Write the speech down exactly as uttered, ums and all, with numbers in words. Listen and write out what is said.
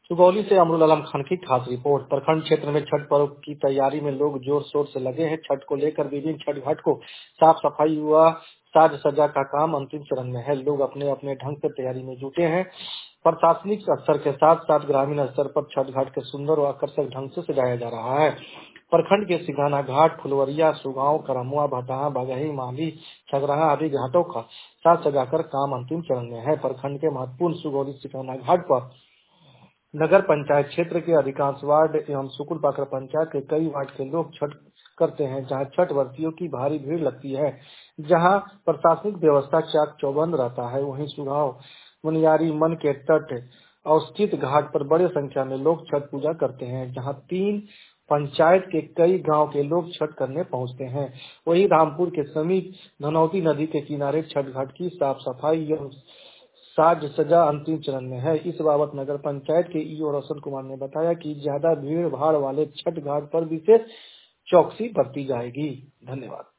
सुगौली से अमरुल आलम खान की खास रिपोर्ट। प्रखंड क्षेत्र में छठ पर्व की तैयारी में लोग जोर शोर से लगे हैं। छठ को लेकर विभिन्न छठ घाट को साफ सफाई व साज सज्जा का काम अंतिम चरण में है। लोग अपने अपने ढंग से तैयारी में जुटे हैं। प्रशासनिक स्तर के साथ साथ ग्रामीण स्तर पर छठ घाट के सुंदर और आकर्षक ढंग से सजाया जा रहा है। प्रखंड के सिंघाना घाट, फुलवरिया, सुगांव, करमुआ, भटाहा, बगही, माली, छगराहा आदि घाटों का साज सजाकर काम अंतिम चरण में है। प्रखंड के महत्वपूर्ण सुगौली सिंघाना घाट पर नगर पंचायत क्षेत्र के अधिकांश वार्ड एवं सुकुल पाकर पंचायत के कई वार्ड के लोग छठ करते हैं, जहां छठ व्रतियों की भारी भीड़ लगती है। जहां प्रशासनिक व्यवस्था चाक चौबंद रहता है, वहीं सुगाव, मुनियारी, मन के तट अवस्थित घाट पर बड़ी संख्या में लोग छठ पूजा करते हैं, जहां तीन पंचायत के कई गांव के लोग छठ करने पहुंचते हैं। वहीं रामपुर के समीप धनौती नदी के किनारे छठ घाट की साफ सफाई एवं साज सजा अंतिम चरण में है। इस बाबत नगर पंचायत के ईओ रोशन कुमार ने बताया कि ज्यादा भीड़ भाड़ वाले छठ घाट पर विशेष चौकसी बरती जाएगी। धन्यवाद।